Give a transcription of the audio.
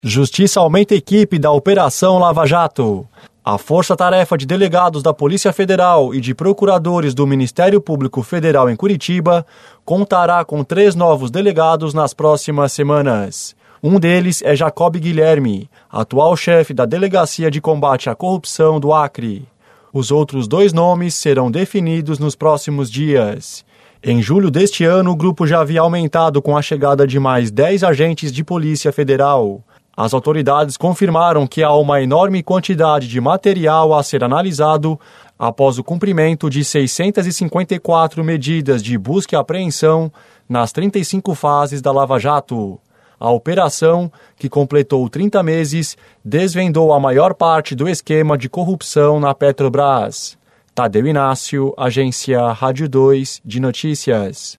Justiça aumenta a equipe da Operação Lava Jato. A força-tarefa de delegados da Polícia Federal e de procuradores do Ministério Público Federal em Curitiba contará com 3 novos delegados nas próximas semanas. Um deles é Jacob Guilherme, atual chefe da Delegacia de Combate à Corrupção do Acre. Os outros 2 nomes serão definidos nos próximos dias. Em julho deste ano, o grupo já havia aumentado com a chegada de mais 10 agentes de Polícia Federal. As autoridades confirmaram que há uma enorme quantidade de material a ser analisado após o cumprimento de 654 medidas de busca e apreensão nas 35 fases da Lava Jato. A operação, que completou 30 meses, desvendou a maior parte do esquema de corrupção na Petrobras. Tadeu Inácio, Agência Rádio 2 de Notícias.